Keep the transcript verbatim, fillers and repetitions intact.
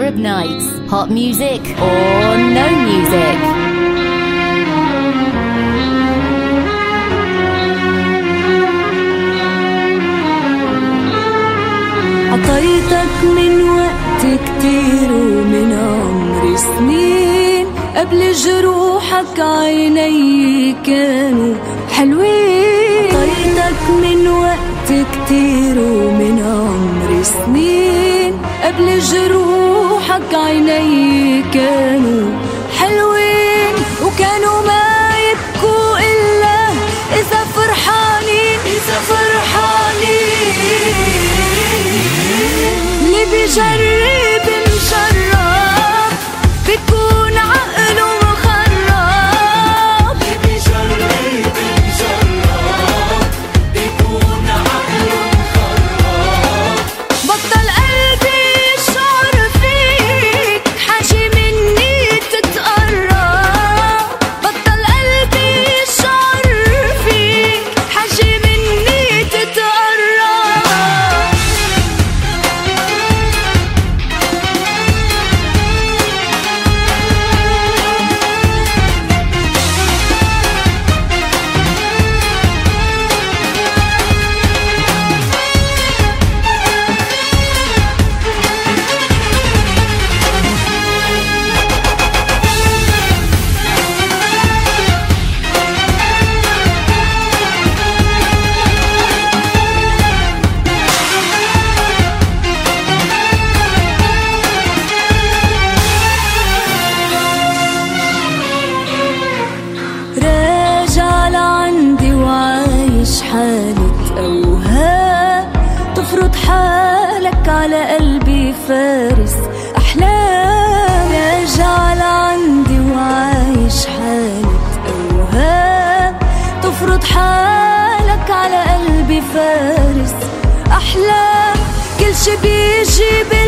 Arab nights, hot music or no music. عطيتك من وقت كتير ومن عمري سنين، قبل جروحك عيني كانوا حلوين. عطيتك من وقت كتير ومن عمري سنين، قبل جروحك عيني كانوا حلوين. وكانوا ما يبكوا إلا إذا فرحانين، إذا فرحانين. اللي بيجرب مشرب بيكون عقله مخرب. اللي بيجرب مشرب بيكون عقله مخرب. بطل قلبي يشعر فيك، حاجة مني تتقرب. بطل قلبي يشعر فيك، حاجة مني تتقرب. حالة أوهام تفرض حالك على قلبي فارس أحلام. راجع لعندي وعايش حالة أوهام تفرض حالك على قلبي فارس أحلام. كل شي بيجي